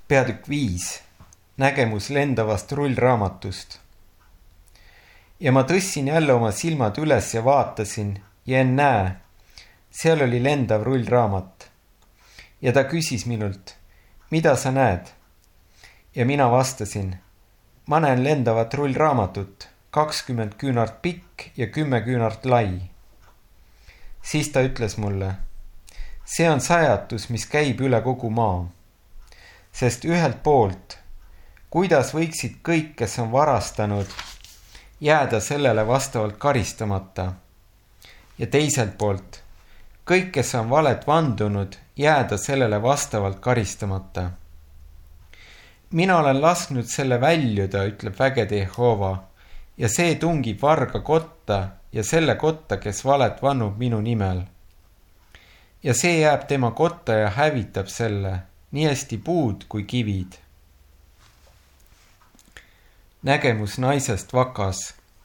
Peatükk 5. Nägemus lendavast rullraamatust. Ja ma tõssin jälle oma silmad üles ja vaatasin ja ennäe, seal oli lendav rullraamat. Ja ta küsis minult, mida sa näed? Ja mina vastasin, ma näen lendavat rullraamatut, 20 küünart pikk ja 10 küünart lai. Siis ta ütles mulle, see on sajatus, mis käib üle kogu maa. Sest ühelt poolt, kuidas võiksid kõik, kes on varastanud, jääda sellele vastavalt karistamata. Ja teiselt poolt, kõik, kes on valet vandunud, jääda sellele vastavalt karistamata. Mina olen lasknud selle väljuda, ütleb vägede Jehova, ja see tungib varga kotta ja selle kotta, kes valet vannub minu nimel. Ja see jääb tema kotta ja hävitab selle, nii hästi puud kui kivid. Nägemus naisest vakas.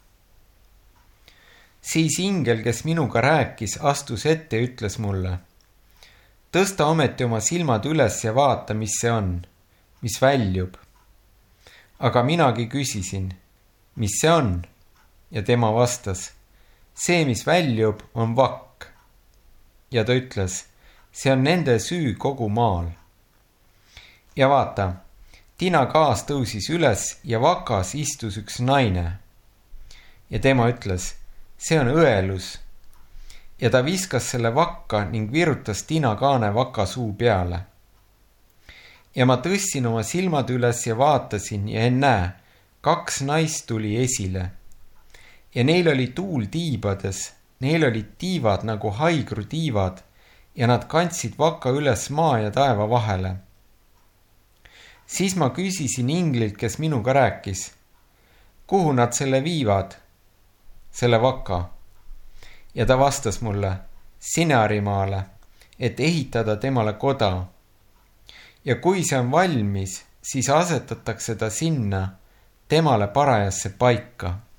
Siis ingel, kes minuga rääkis, astus ette ja ütles mulle, tõsta ometi oma silmad üles ja vaata, mis see on, mis väljub. Aga minagi küsisin, mis see on? Ja tema vastas, see, mis väljub, on vakk. Ja ta ütles, see on nende süü kogu maal. Ja vaata, tina kaas tõusis üles ja vakas istus üks naine. Ja tema ütles, see on õelus. Ja ta viskas selle vakka ning virutas tina kaane vaka suu peale. Ja ma tõssin oma silmad üles ja vaatasin ja ennäe, 2 naist tuli esile. Ja neil oli tuul tiibades, neil olid tiivad nagu haigru tiivad ja nad kandsid vaka üles maa ja taeva vahele. Siis ma küsisin inglilt, kes minuga rääkis, kuhu nad selle viivad, selle vaka. Ja ta vastas mulle, Sinarimaale, et ehitada temale koda. Ja kui see on valmis, siis asetatakse ta sinna, temale parajasse paika.